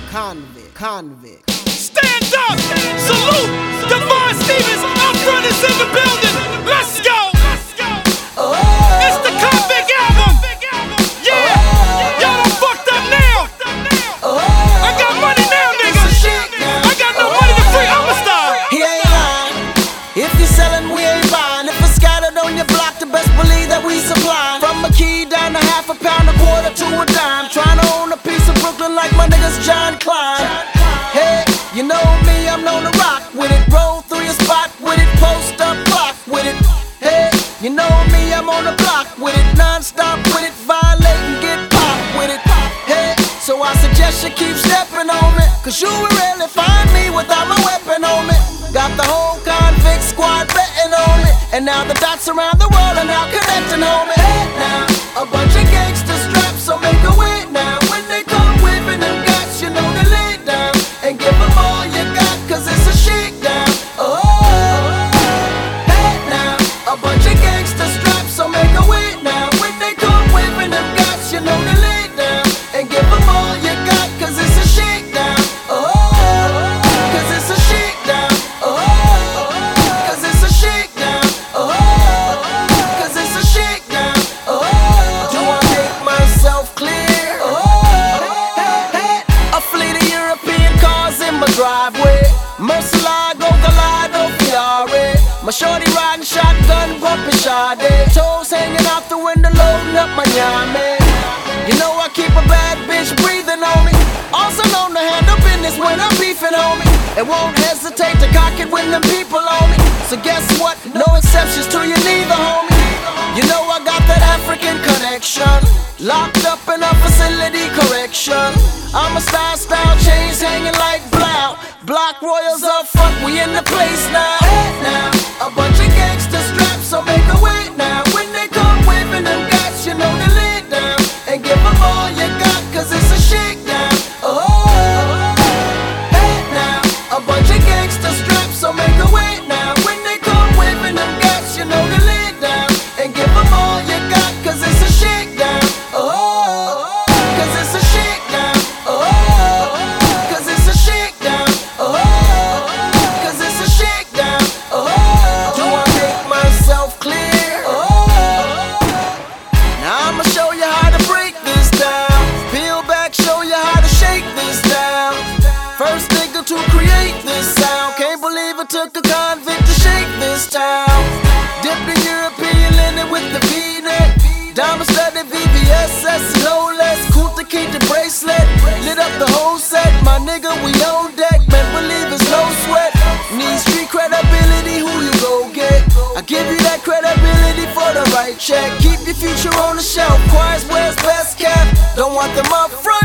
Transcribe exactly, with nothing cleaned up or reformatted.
convict, convict. Stand up! Salute! Devon Stevens up front is in the building! Let's go! It's the Convict album! Yeah! Y'all done fucked up now! I got money now, niggas! I got no money to free Amistad! He ain't lying. If you sellin', we ain't buying. If it's scattered on your block, the best believe that we supplying. From a key down to half a pound, a quarter to a dime. Trying to own a piece of Brooklyn like my niggas John Klein. Hey, you know me, I'm known to rock with it. Roll through your spot with it, post up block with it. Hey, you know me, I'm on the block with it. Non-stop with it, violate and get popped with it. Hey, so I suggest you keep stepping on me, cause you will rarely find me without my weapon on me. Got the whole convict squad betting on me, and now the dots around the world are now connecting on me. Hey, now, a bunch of gangsters strapped, so make a wait now. When they come whipping them guts, you know they lay down and give them all you got, cause it's a shakedown. Oh, hey now, a bunch of gangsters strapped, so make a wait now. When they come whipping them guts, you know they lay down and give them all you got, cause it's a shakedown. Oh, cause it's a shakedown. Oh, cause it's a shakedown. Oh, cause it's a shakedown. Oh, do I make myself clear? Oh, a fleet of European cars in my driveway. Murcielago, Gallardo, Fiore. My shorty riding shotgun, bumping Sade. Toes hanging out the window, loading up my yame. You know I keep a bad bitch breathing on me. Also known to handle business when I'm beefing, homie. And won't hesitate to cock it when them people on me. So guess what? No exceptions to you neither, homie. You know I got that African connection. Locked up in a facility correction. I'm a style, style, chains hanging like blow. Block royals up front, we in the place now. Hey now, a bunch of gangsters strapped, so make a wait now. When they come whipping them guts, you know they lay down and give them all you got, cause it's a shakedown. Oh, hey now, a bunch of gangsters strapped, so make a wait now. When they come whipping them guts, you know they lay down and give them all you got, cause it's a shakedown. Oh, cause it's a shakedown. Oh, cause it's a shakedown. Oh, cause it's a shakedown. Oh, do I make myself clear? Oh, now I'ma show you how to break this down. Peel back, show you how to shake this down. First nigga to create this sound. Can't believe it took a convict to shake this town. Dip the European linen with the V-neck. Diamond studded V V S S, no less. Cool to keep the bracelet. Lit up the whole set. My nigga, we on deck. Man, believe it's no sweat. Need street credibility, who you go get? I give you that credibility for the right check. Keep your future on the shelf. Quiet's where's best kept. Don't want them up front.